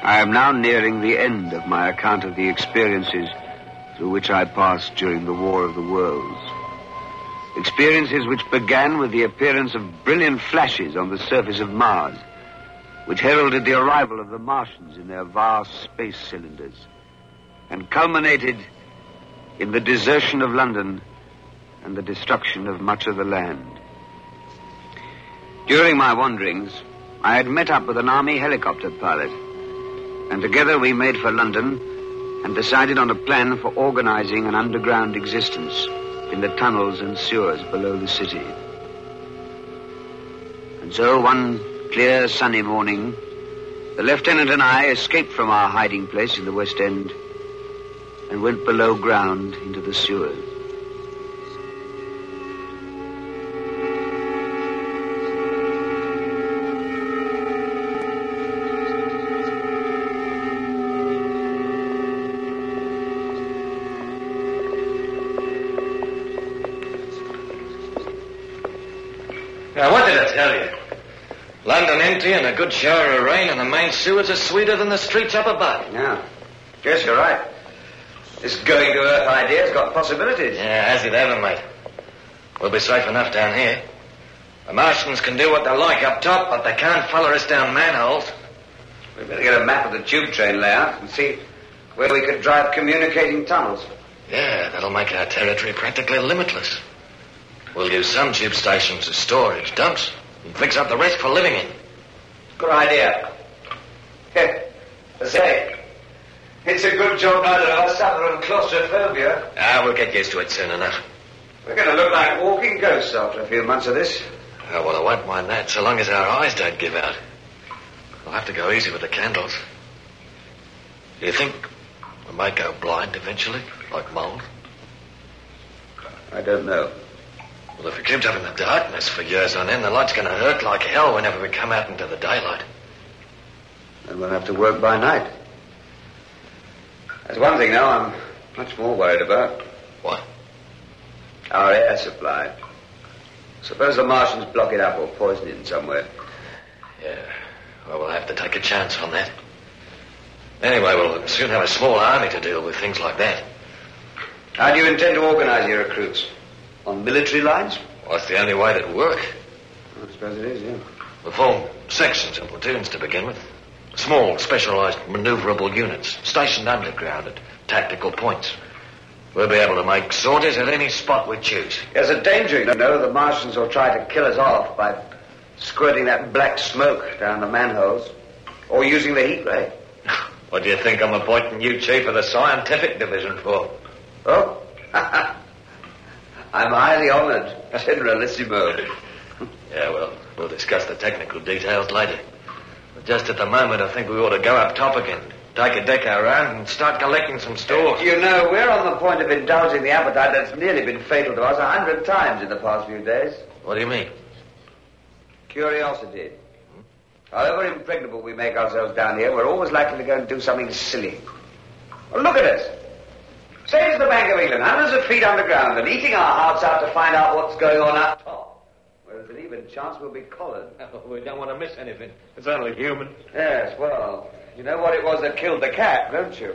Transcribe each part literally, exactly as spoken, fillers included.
I am now nearing the end of my account of the experiences through which I passed during the War of the Worlds. Experiences which began with the appearance of brilliant flashes on the surface of Mars, which heralded the arrival of the Martians in their vast space cylinders, and culminated in the desertion of London and the destruction of much of the land. During my wanderings, I had met up with an army helicopter pilot, and together we made for London and decided on a plan for organizing an underground existence in the tunnels and sewers below the city. And so one clear sunny morning, the lieutenant and I escaped from our hiding place in the West End and went below ground into the sewers. Now, what did I tell you? London empty and a good shower of rain, and the main sewers are sweeter than the streets up above. Yeah, guess you're right. This going to Earth idea's got possibilities. Yeah, has it ever, mate? We'll be safe enough down here. The Martians can do what they like up top, but they can't follow us down manholes. We'd better get a map of the tube train layout and see where we could drive communicating tunnels. Yeah, that'll make our territory practically limitless. We'll use some tube stations as storage dumps and fix up the rest for living in. Good idea. Say, it's a good job neither of us suffer from claustrophobia. Ah, we'll get used to it soon enough. We're going to look like walking ghosts after a few months of this. Oh, well, I won't mind that, so long as our eyes don't give out. We'll have to go easy with the candles. Do you think we might go blind eventually, like moles? I don't know. Well, if we keep up in the darkness for years on end, the light's going to hurt like hell whenever we come out into the daylight. Then we'll have to work by night. There's one thing now I'm much more worried about. What? Our air supply. Suppose the Martians block it up or poison it in some way. Yeah, well, we'll have to take a chance on that. Anyway, we'll soon have a small army to deal with things like that. How do you intend to organize your recruits? On military lines? Well, that's the only way that'll work. I suppose it is, yeah. We'll form sections and platoons to begin with. Small, specialized, maneuverable units stationed underground at tactical points. We'll be able to make sorties at any spot we choose. There's a danger, you know. The Martians will try to kill us off by squirting that black smoke down the manholes or using the heat ray. What do you think I'm appointing you chief of the scientific division for? Oh? I'm highly honored, Generalissimo. Yeah, well, we'll discuss the technical details later. But just at the moment, I think we ought to go up top again, take a deck around, and start collecting some stores. You know, we're on the point of indulging the appetite that's nearly been fatal to us a hundred times in the past few days. What do you mean? Curiosity. Hmm? However impregnable we make ourselves down here, we're always likely to go and do something silly. Well, look at us. Say to the Bank of England, hundreds of feet underground, and eating our hearts out to find out what's going on up top. Whereas an even chance we'll be collared. Oh, we don't want to miss anything. It's only human. Yes, well, you know what it was that killed the cat, don't you?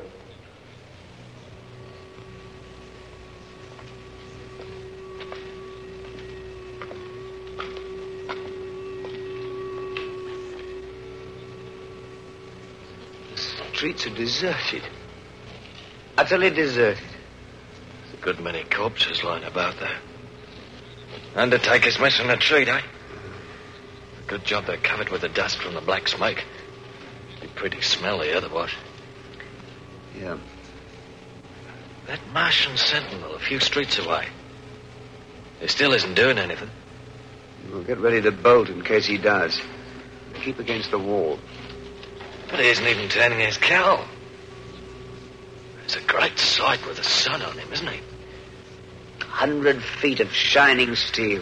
The streets are deserted. Utterly deserted. There's a good many corpses lying about there. Undertaker's missing a treat, eh? Good job they're covered with the dust from the black smoke. Be pretty smelly otherwise. Yeah. That Martian sentinel a few streets away. He still isn't doing anything. We'll get ready to bolt in case he does. Keep against the wall. But he isn't even turning his cowl. It's a great sight with the sun on him, isn't he? Hundred feet of shining steel.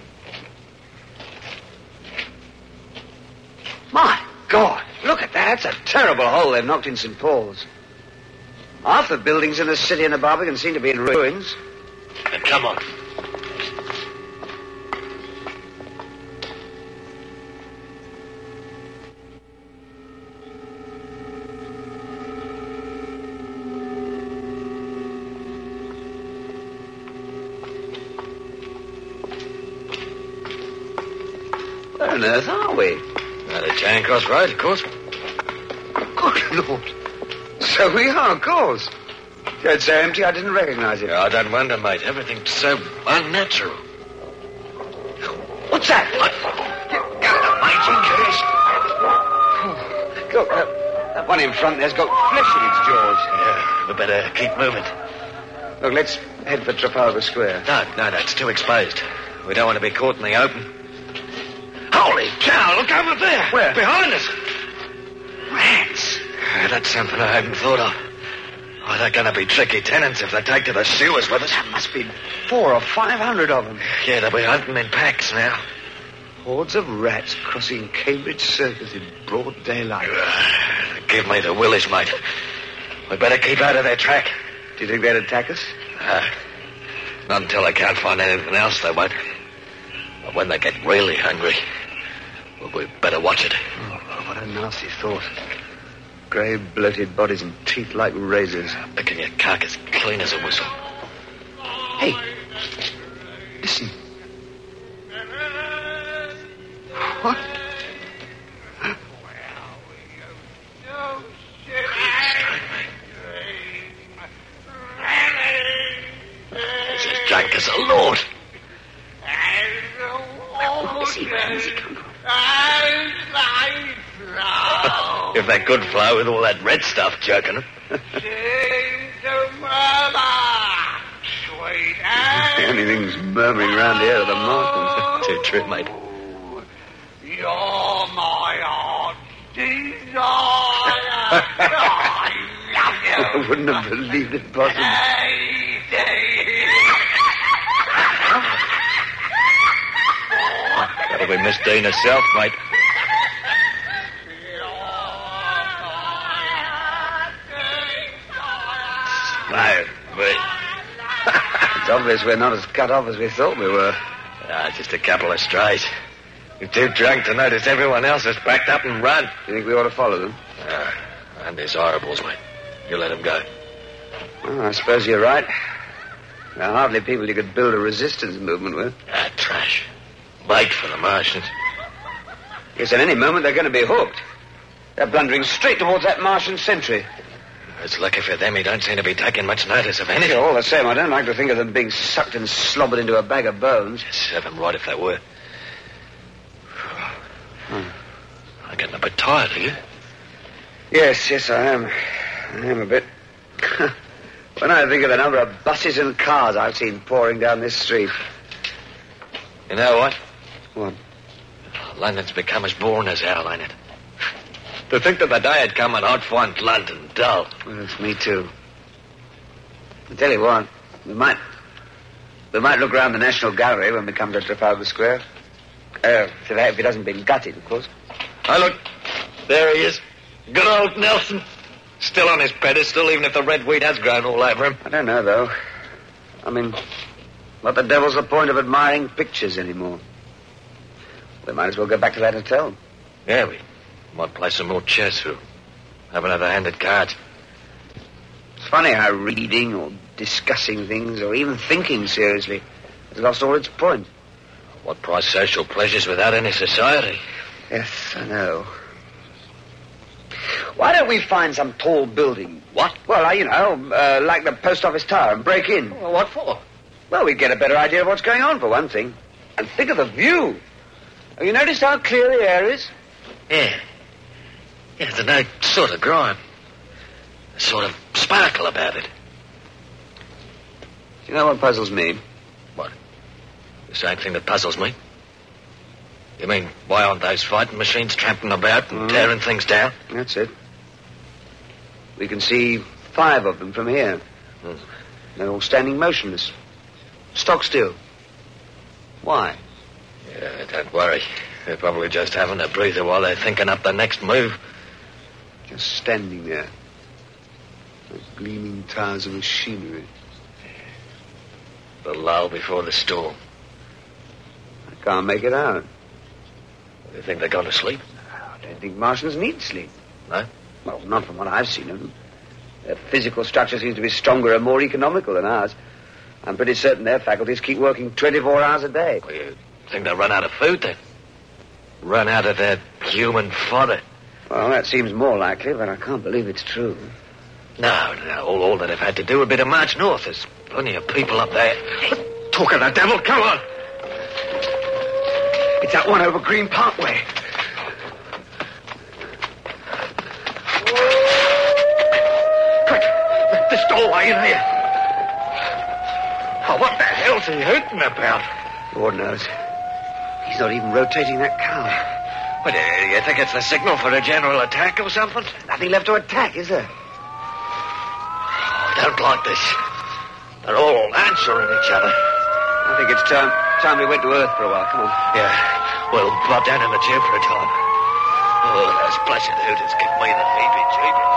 My God, look at that. It's a terrible hole they've knocked in Saint Paul's. Half the buildings in the city and the Barbican seem to be in ruins. Now, come on. Where on earth are we? At the Charing Cross Road, of course. Good Lord. So we are, of course. It's so empty I didn't recognize it. Yeah, I don't wonder, mate. Everything's so unnatural. What's that? What? Look, uh, that one in front there's got flesh in its jaws. Yeah, we better keep moving. Look, let's head for Trafalgar Square. No, no, no, it's too exposed. We don't want to be caught in the open. Holy cow, look over there. Where? Behind us. Rats. Uh, that's something I hadn't thought of. Oh, they're going to be tricky tenants if they take to the sewers with us. There must be four or five hundred of them. Yeah, they'll be hunting in packs now. Hordes of rats crossing Cambridge Circus in broad daylight. Uh, give me the willies, mate. We better keep out of their track. Do you think they'd attack us? Uh, not until they can't find anything else, they won't. But when they get really hungry, well, we better watch it. Oh, what a nasty thought. Grey, bloated bodies and teeth like razors. Picking your carcass clean as a whistle. Hey, listen. What? He's as drunk as a lord. Where is he? Where does he come from? If they could fly with all that red stuff jerking them. Anything's murmuring round here are the Martins. Too true, mate. You're my heart desire. I love you. I wouldn't have believed it possible. Hey, hey. That'll be Miss Dean herself, mate. No, but... It's obvious we're not as cut off as we thought we were. Ah, just a couple of strays. You're too drunk to notice everyone else has backed up and run. You think we ought to follow them? Ah, undesirables, mate. You let them go. Well, I suppose you're right. They're hardly people you could build a resistance movement with. Ah, trash. Bait for the Martians. Yes, at any moment they're going to be hooked. They're blundering straight towards that Martian sentry. It's lucky for them he don't seem to be taking much notice of anything. Yeah, all the same, I don't like to think of them being sucked and slobbered into a bag of bones. Serve them right if they were. Hmm. I'm getting a bit tired, are you? Yes, yes, I am. I am a bit. When I think of the number of buses and cars I've seen pouring down this street. You know what? What? London's become as boring as hell, ain't it? To think that the day had come and I'd find London dull. Well, it's me too. I tell you what, we might... We might look round the National Gallery when we come to Trafalgar Square. Uh, if it hasn't been gutted, of course. Oh, look. There he is. Good old Nelson. Still on his pedestal, even if the red weed has grown all over him. I don't know, though. I mean, what the devil's the point of admiring pictures anymore? We might as well go back to that hotel. Yeah, we might play some more chess or have another hand at cards. It's funny how reading or discussing things or even thinking seriously has lost all its point. What price social pleasures without any society? Yes, I know. Why don't we find some tall building? What? Well, uh, you know, uh, like the post office tower and break in. Well, what for? Well, we'd get a better idea of what's going on, for one thing. And think of the view. Have you noticed how clear the air is? Yeah. Yeah, there's no sort of grime. A sort of sparkle about it. Do you know what puzzles me? What? The same thing that puzzles me? You mean, why aren't those fighting machines tramping about and mm. tearing things down? That's it. We can see five of them from here. Mm. They're all standing motionless. Stock still. Why? Yeah, don't worry. They're probably just having a breather while they're thinking up the next move. Just standing there. Like gleaming tires of machinery. The lull before the storm. I can't make it out. You think they're going to sleep? I don't think Martians need sleep. No? Well, not from what I've seen of them. Their physical structure seems to be stronger and more economical than ours. I'm pretty certain their faculties keep working twenty-four hours a day. Well, you think they'll run out of food, then? Run out of their human fodder. Well, that seems more likely, but I can't believe it's true. No, no. All, all that have had to do would be to march north. There's plenty of people up there. Talk of the devil, come on. It's that one over Green Parkway. Quick, this doorway in here. Oh, what the hell's he hooting about? Lord knows. He's not even rotating that car. What, do you think it's the signal for a general attack or something? Nothing left to attack, is there? Oh, I don't like this. They're all answering each other. I think it's time, time we went to Earth for a while. Come on. Yeah, we'll pop down in the tube for a time. Oh, those blessed hooters give me the heebie-jeebies.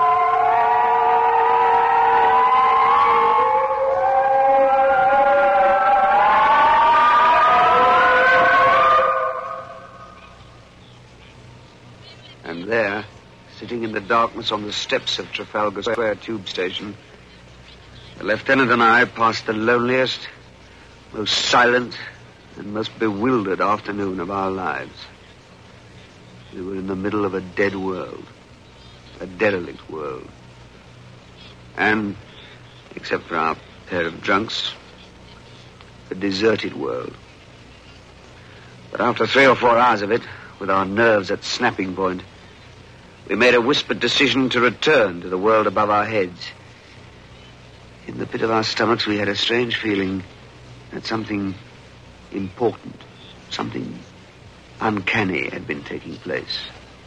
And there, sitting in the darkness on the steps of Trafalgar Square tube station, the lieutenant and I passed the loneliest, most silent, and most bewildered afternoon of our lives. We were in the middle of a dead world, a derelict world. And, except for our pair of drunks, a deserted world. But after three or four hours of it, with our nerves at snapping point, we made a whispered decision to return to the world above our heads. In the pit of our stomachs, we had a strange feeling that something important, something uncanny had been taking place.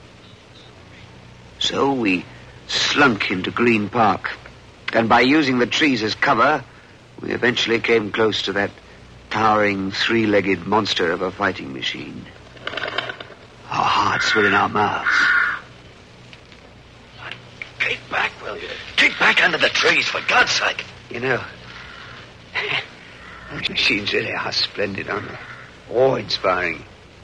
So we slunk into Green Park, and by using the trees as cover, we eventually came close to that towering, three-legged monster of a fighting machine. Our hearts were in our mouths. Keep back, will you? Keep back under the trees, for God's sake. You know, those machines really are splendid, aren't they? Awe-inspiring.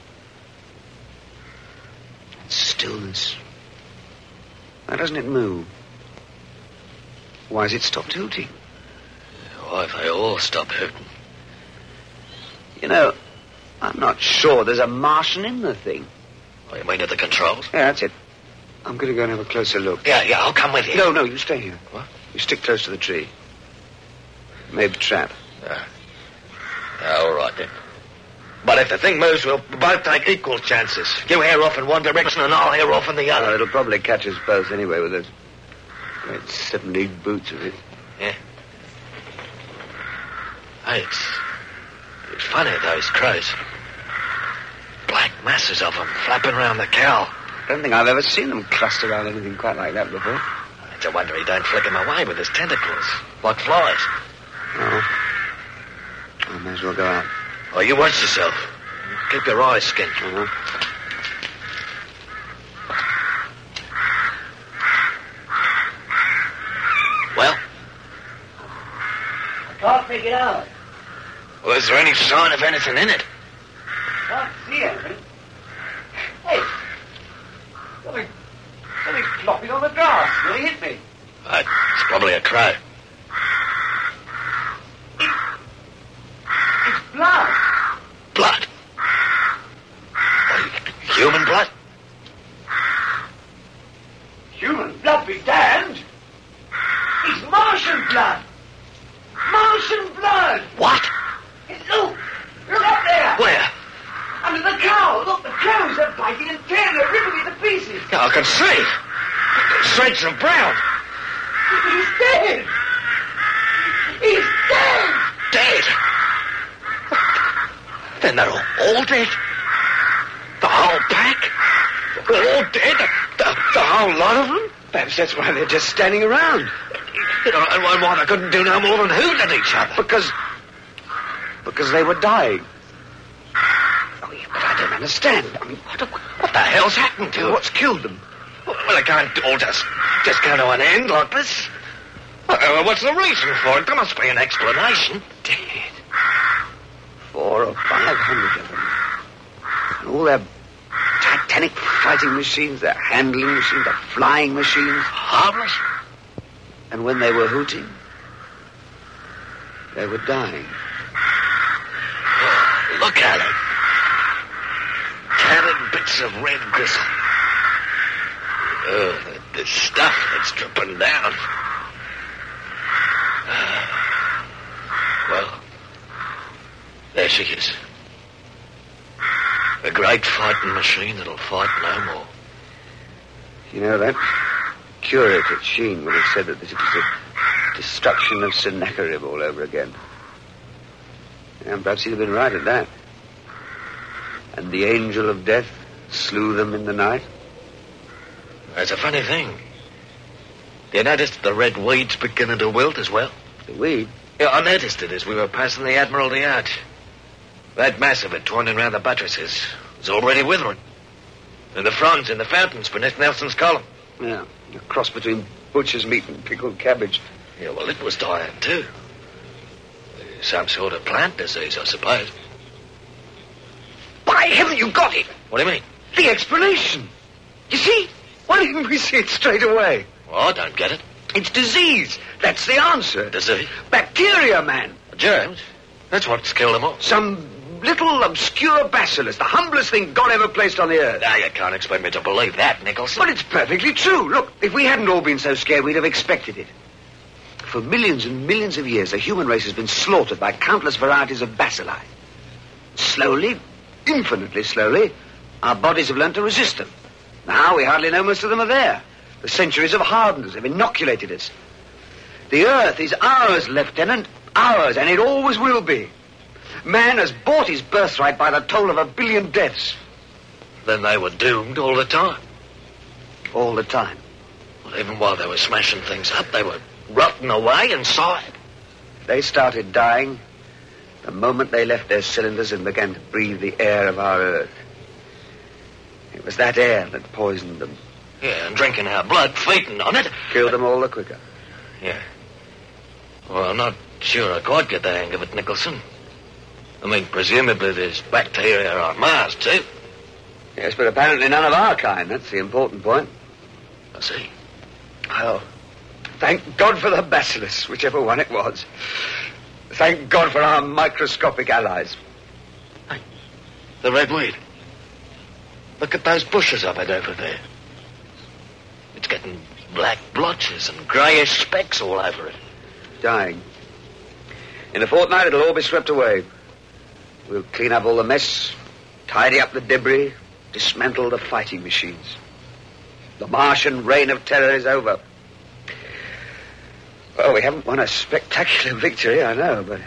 Stillness. Why doesn't it move? Why has it stopped hooting? Why have they all stopped hooting? You know, I'm not sure there's a Martian in the thing. Oh, you mean at the controls? Yeah, that's it. I'm going to go and have a closer look. Yeah, yeah, I'll come with you. No, no, you stay here. What? You stick close to the tree. Maybe trap. Yeah. Yeah, all right, then. But if the thing moves, we'll both take equal chances. You hair off in one direction and I'll hair off in the other. Well, it'll probably catch us both anyway with those great seven-league boots of it. Yeah. Hey, it's... It's funny, those crows. Black masses of them flapping around the cow. I don't think I've ever seen them cluster around anything quite like that before. It's a wonder he don't flick them away with his tentacles, like flies. Oh. I may as well go out. Oh, you watch yourself. Keep your eyes skinned. Uh-huh. Well? I can't make it out. Well, is there any sign of anything in it? Can't see anything. Hey, something, something flopping on the grass. Will he hit me? Uh, it's probably a crow. It, it's blood. Blood? What, human blood? Human blood be damned. It's Martian blood. Martian blood. What? Look! Look up there! Where? Under the cow! Look, the crows are biting and tearing, they're ripping it to pieces! Yeah, I can see. Shreds of brown. He's dead! He's dead! Dead? Then they're all, all dead? The whole pack? They're all dead? The, the, the whole lot of them? Perhaps that's why they're just standing around. You know, and why they couldn't do no more than hoot at each other? Because... Because they were dying. Oh, yeah, but I don't understand. I mean, what, What the hell's happened to them? what's killed them? Well, it can't all just, just come to an end like this. Well, what's the reason for it? There must be an explanation. Dead. Four or five hundred of them. And all their titanic fighting machines, their handling machines, their flying machines. Harmless? And when they were hooting, they were dying. Oh, look at it. Tattered mass of red gristle. Oh, the, the stuff that's dripping down. Uh, well, there she is. A great fighting machine that'll fight no more. You know, that curate at Sheen would have said that this was the destruction of Sennacherib all over again. And perhaps he'd have been right at that. And the angel of death slew them in the night. That's a funny thing. You noticed the red weeds beginning to wilt as well? The weed? Yeah, I noticed it as we were passing the Admiralty Arch. That mass of it twining round the buttresses is already withering. And the fronds in the fountains beneath Nelson's column. Yeah, a cross between butcher's meat and pickled cabbage. Yeah, well, it was dying too. Some sort of plant disease, I suppose. By heaven, you got it! What do you mean? The explanation. You see? Why didn't we see it straight away? Well, I don't get it. It's disease. That's the answer. Disease? Bacteria, man. Germs? That's what's killed them all. Some little obscure bacillus, the humblest thing God ever placed on the earth. Now, you can't expect me to believe that, Nicholson. But it's perfectly true. Look, if we hadn't all been so scared, we'd have expected it. For millions and millions of years, the human race has been slaughtered by countless varieties of bacilli. Slowly, infinitely slowly, our bodies have learned to resist them. Now we hardly know most of them are there. The centuries have hardened us, have inoculated us. The earth is ours, Lieutenant, ours, and it always will be. Man has bought his birthright by the toll of a billion deaths. Then they were doomed all the time. All the time. Well, even while they were smashing things up, they were rotting away inside. They started dying the moment they left their cylinders and began to breathe the air of our earth. It was that air that poisoned them. Yeah, and drinking our blood, feeding on it. Killed them all the quicker. Yeah. Well, I'm not sure I quite get the hang of it, Nicholson. I mean, presumably there's bacteria on Mars, too. Yes, but apparently none of our kind. That's the important point. I see. Well, thank God for the bacillus, whichever one it was. Thank God for our microscopic allies. Hey, the red weed. Look at those bushes of it over there. It's getting black blotches and greyish specks all over it. Dying. In a fortnight, it'll all be swept away. We'll clean up all the mess, tidy up the debris, dismantle the fighting machines. The Martian reign of terror is over. Well, we haven't won a spectacular victory, I know, but...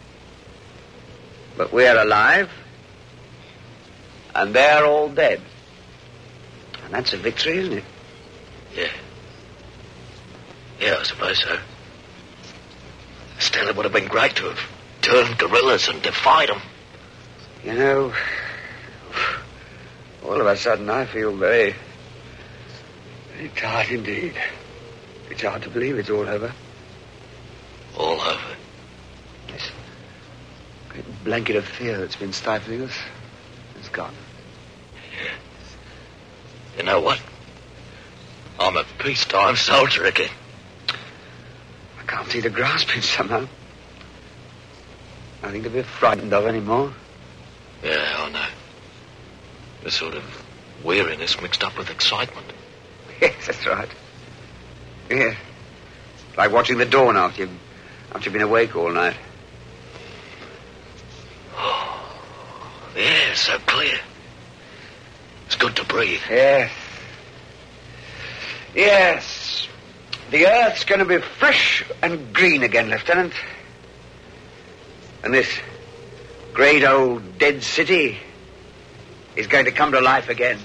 But we're alive, and they're all dead. And that's a victory, isn't it? Yeah. Yeah, I suppose so. Still, it would have been great to have turned guerrillas and defied them. You know, all of a sudden I feel very, very tired indeed. It's hard to believe it's all over. All over? This great blanket of fear that's been stifling us is gone. Yeah. You know what? I'm a peacetime soldier again. I can't see to grasp it somehow. Nothing to be frightened of anymore. Yeah, I know. A sort of weariness mixed up with excitement. Yes, that's right. Yeah. Like watching the dawn after you've, after you've been awake all night. Oh, the air's so clear. It's good to breathe. Yes. Yes. The earth's going to be fresh and green again, Lieutenant. And this great old dead city is going to come to life again.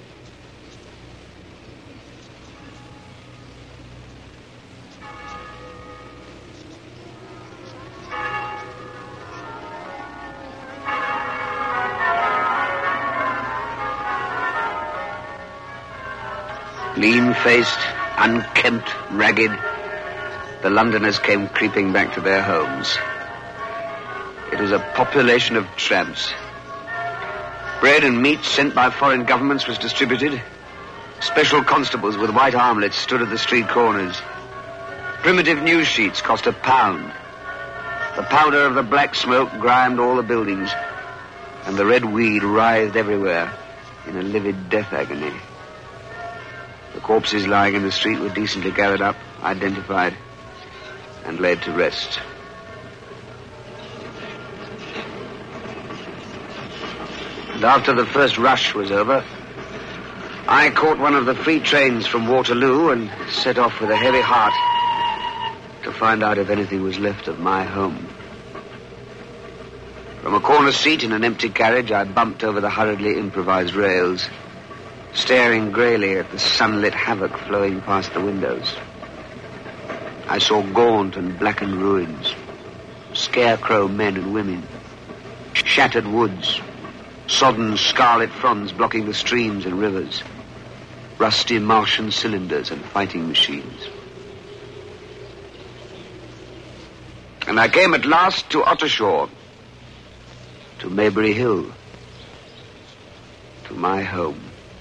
Lean-faced, unkempt, ragged, the Londoners came creeping back to their homes. It was a population of tramps. Bread and meat sent by foreign governments was distributed. Special constables with white armlets stood at the street corners. Primitive news sheets cost a pound. The powder of the black smoke grimed all the buildings, and the red weed writhed everywhere, in a livid death agony. The corpses lying in the street were decently gathered up, identified, and laid to rest. And after the first rush was over, I caught one of the free trains from Waterloo and set off with a heavy heart to find out if anything was left of my home. From a corner seat in an empty carriage, I bumped over the hurriedly improvised rails, staring greyly at the sunlit havoc flowing past the windows. I saw gaunt and blackened ruins, scarecrow men and women, shattered woods, sodden scarlet fronds blocking the streams and rivers, rusty Martian cylinders and fighting machines. And I came at last to Ottershaw, to Maybury Hill, to my home.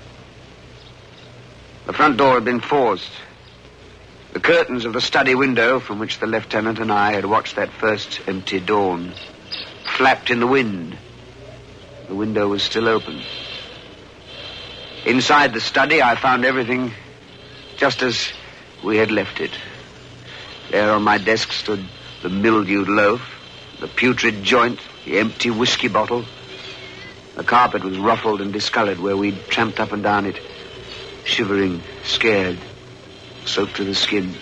The front door had been forced. The curtains of the study window from which the lieutenant and I had watched that first empty dawn flapped in the wind. The window was still open. Inside the study, I found everything just as we had left it. There on my desk stood the mildewed loaf, the putrid joint, the empty whiskey bottle. The carpet was ruffled and discolored where we'd tramped up and down it, shivering, scared, soaked to the skin.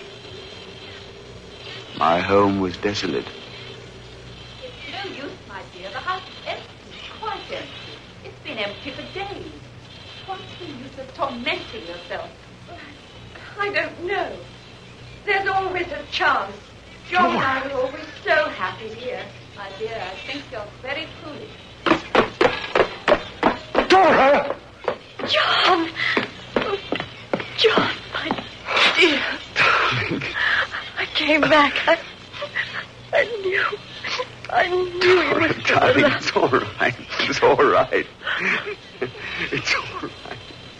My home was desolate. It's no use, my dear. The house is empty, quite empty. It's been empty for days. What's the use of tormenting yourself? I don't know. There's always a chance. John and I were always so happy here. My dear, I think you're very foolish. Dora! John! Oh, John, my dear. Darling. I came back. I, I knew. I knew you were still Darling, alive. it's all right. It's all right. It's all right.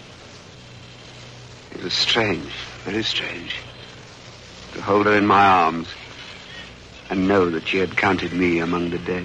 It was strange, very strange, to hold her in my arms and know that she had counted me among the dead.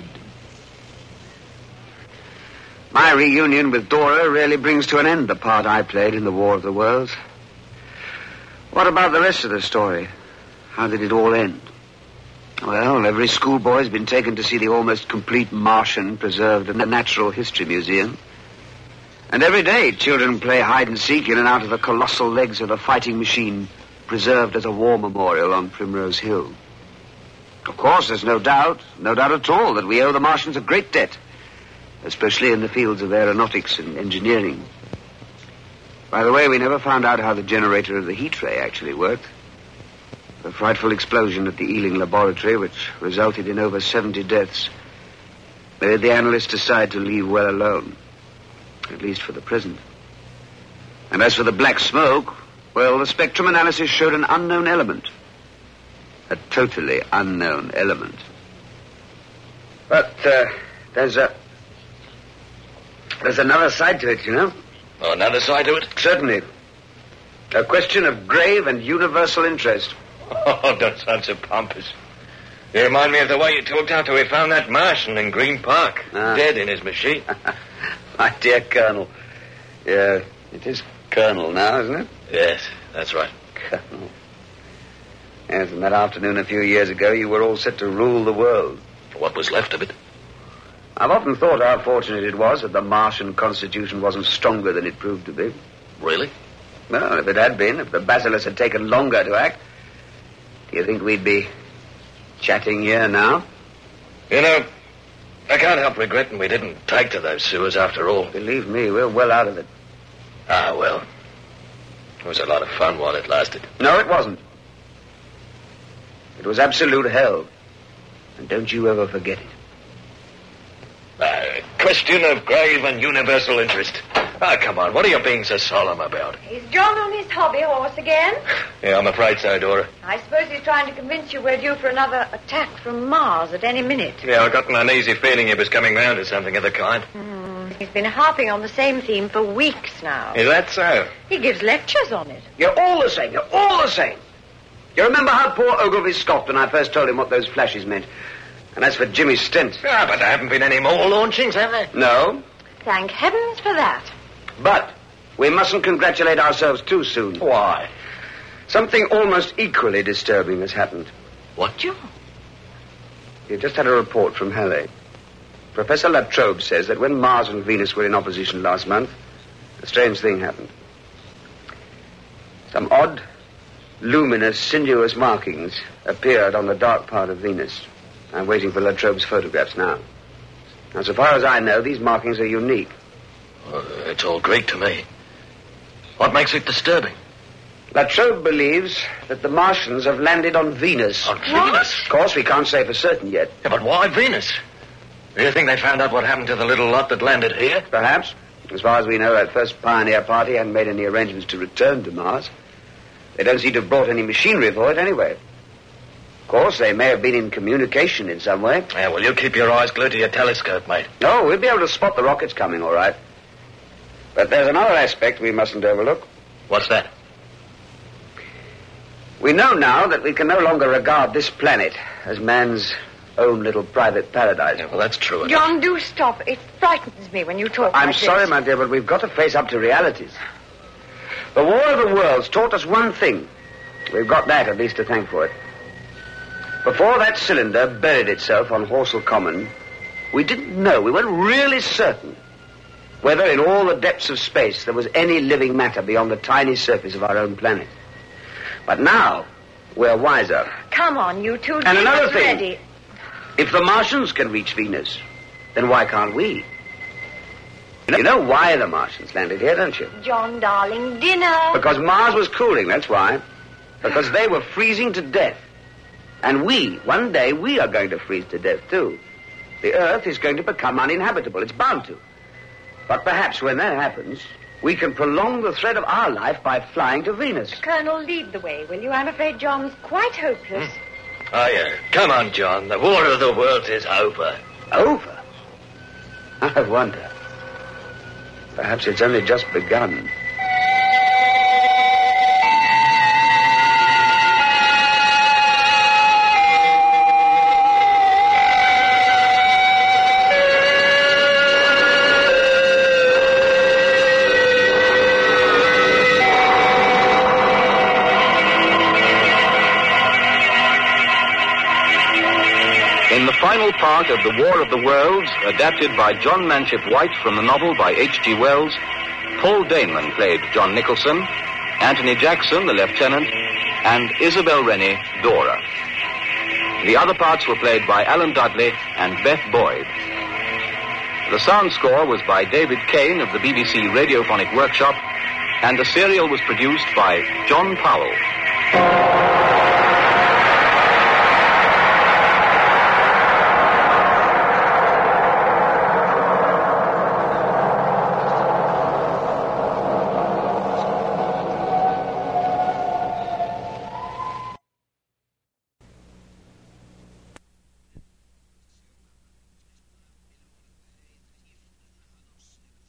My reunion with Dora really brings to an end the part I played in the War of the Worlds. What about the rest of the story? How did it all end? Well, every schoolboy's been taken to see the almost complete Martian preserved in the Natural History Museum. And every day, children play hide and seek in and out of the colossal legs of the fighting machine preserved as a war memorial on Primrose Hill. Of course, there's no doubt, no doubt at all, that we owe the Martians a great debt, especially in the fields of aeronautics and engineering. By the way, we never found out how the generator of the heat ray actually worked. The frightful explosion at the Ealing laboratory, which resulted in over seventy deaths, made the analysts decide to leave well alone, at least for the present. And as for the black smoke, well, the spectrum analysis showed an unknown element. A totally unknown element. But uh, there's a... There's another side to it, you know. Oh, another side to it? Certainly. A question of grave and universal interest. Oh, don't sound so pompous. You remind me of the way you talked after we found that Martian in Green Park, Ah. dead in his machine. My dear Colonel. Yeah, it is Colonel now, isn't it? Yes, that's right. Colonel. Yes, and that afternoon a few years ago, you were all set to rule the world. What was left of it? I've often thought how fortunate it was that the Martian constitution wasn't stronger than it proved to be. Really? Well, if it had been, if the Bacillus had taken longer to act, do you think we'd be chatting here now? You know, I can't help regretting we didn't take to those sewers after all. Believe me, we're well out of it. Ah, well. It was a lot of fun while it lasted. No, it wasn't. It was absolute hell. And don't you ever forget it. A question of grave and universal interest. Ah, come on, what are you being so solemn about? Is John on his hobby horse again? Yeah, I'm afraid so, Dora. I suppose he's trying to convince you we're due for another attack from Mars at any minute. Yeah, I got an uneasy feeling he was coming round to something of the kind. Hmm. He's been harping on the same theme for weeks now. Is that so? He gives lectures on it. You're all the same. You're all the same. You remember how poor Ogilvy scoffed when I first told him what those flashes meant? And as for Jimmy Stent... Ah, but there haven't been any more launchings, have there? No. Thank heavens for that. But we mustn't congratulate ourselves too soon. Why? Something almost equally disturbing has happened. What, John? You just had a report from Halley. Professor Latrobe says that when Mars and Venus were in opposition last month, a strange thing happened. Some odd, luminous, sinuous markings appeared on the dark part of Venus. I'm waiting for Latrobe's photographs now. Now, so far as I know, these markings are unique. Well, it's all Greek to me. What makes it disturbing? Latrobe believes that the Martians have landed on Venus. On Venus? Of course, we can't say for certain yet. Yeah, but why Venus? Do you think they found out what happened to the little lot that landed here? Perhaps. As far as we know, that first pioneer party hadn't made any arrangements to return to Mars. They don't seem to have brought any machinery for it anyway. Of course, they may have been in communication in some way. Yeah, well, you keep your eyes glued to your telescope, mate. No, we'll be able to spot the rockets coming, all right. But there's another aspect we mustn't overlook. What's that? We know now that we can no longer regard this planet as man's own little private paradise. Yeah, well, that's true enough. John, do stop. It frightens me when you talk I'm like sorry, this. my dear, but we've got to face up to realities. The War of the Worlds taught us one thing. We've got that, at least, to thank for it. Before that cylinder buried itself on Horsell Common, we didn't know, we weren't really certain whether in all the depths of space there was any living matter beyond the tiny surface of our own planet. But now, we're wiser. Come on, you two. And another Dinner's thing. ready. If the Martians can reach Venus, then why can't we? You know why the Martians landed here, don't you? John, darling, dinner. Because Mars was cooling, that's why. Because they were freezing to death. And we, one day, we are going to freeze to death, too. The Earth is going to become uninhabitable. It's bound to. But perhaps when that happens, we can prolong the thread of our life by flying to Venus. Colonel, lead the way, will you? I'm afraid John's quite hopeless. Hmm. Oh, yeah. Come on, John. The War of the Worlds is over. Over? I wonder. Perhaps it's only just begun. In the final part of The War of the Worlds, adapted by John Manship White from the novel by H G Wells, Paul Daneman played John Nicholson, Anthony Jackson, the lieutenant, and Isabel Rennie, Dora. The other parts were played by Alan Dudley and Beth Boyd. The sound score was by David Kane of the B B C Radiophonic Workshop, and the serial was produced by John Powell.